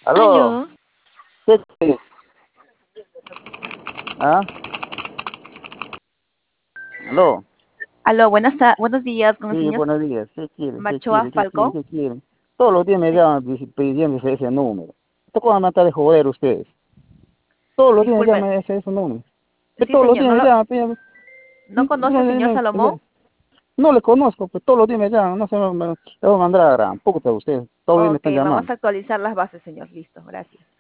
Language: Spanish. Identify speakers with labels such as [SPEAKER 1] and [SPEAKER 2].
[SPEAKER 1] Aló,
[SPEAKER 2] Aló,
[SPEAKER 1] ¿qué quieres? ¿Ah? Aló,
[SPEAKER 2] aló, buenos días con el
[SPEAKER 1] sí,
[SPEAKER 2] señor
[SPEAKER 1] buenos días. ¿Qué quieren? ¿Qué
[SPEAKER 2] Machoa
[SPEAKER 1] quieren? ¿Qué quieren?
[SPEAKER 2] Falcón.
[SPEAKER 1] ¿Qué quieren? Todos los días me
[SPEAKER 2] Sí,
[SPEAKER 1] llaman pidiendo ese número. ¿Esto cuándo me está de joder ustedes? Todos los días me
[SPEAKER 2] disculpe,
[SPEAKER 1] llaman ese número. Que
[SPEAKER 2] sí
[SPEAKER 1] todos los
[SPEAKER 2] señor,
[SPEAKER 1] días me llaman pidiendo.
[SPEAKER 2] no conoce al señor Salomón.
[SPEAKER 1] No le conozco, pero todos los días me llaman. No sé, le voy a mandar a gran puta a ustedes. Todos los días me
[SPEAKER 2] Ok,
[SPEAKER 1] están
[SPEAKER 2] vamos
[SPEAKER 1] llamando.
[SPEAKER 2] a actualizar las bases, señor. Listo, gracias.